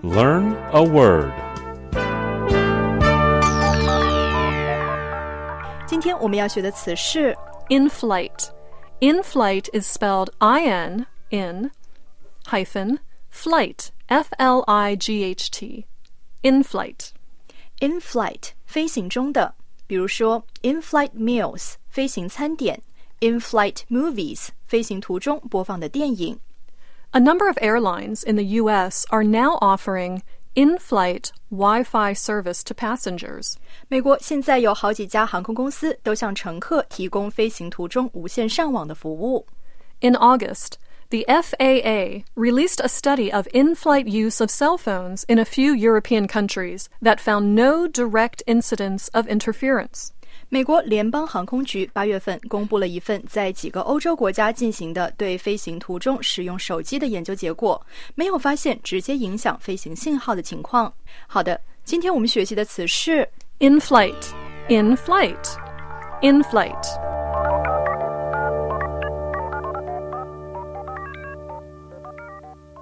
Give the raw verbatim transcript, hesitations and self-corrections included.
Learn a word. 今天我们要学的词是 In flight. In flight is spelled I N, in, hyphen, flight, F L I G H T. In flight. in flight 飞行中的，比如说 in flight meals 飞行餐点， in flight movies 飞行途中播放的电影。 A number of airlines in the U S are now offering in-flight Wi-Fi service to passengers. 美国现在有好几家航空公司都向乘客提供飞行途中无线上网的服务。 In August, the F A A released a study of in-flight use of cell phones in a few European countries that found no direct incidents of interference. 美国联邦航空局八月份公布了一份在几个欧洲国家进行的对飞行途中使用手机的研究结果，没有发现直接影响飞行信号的情况。好的，今天我们学习的词是 In flight, in flight, in flight.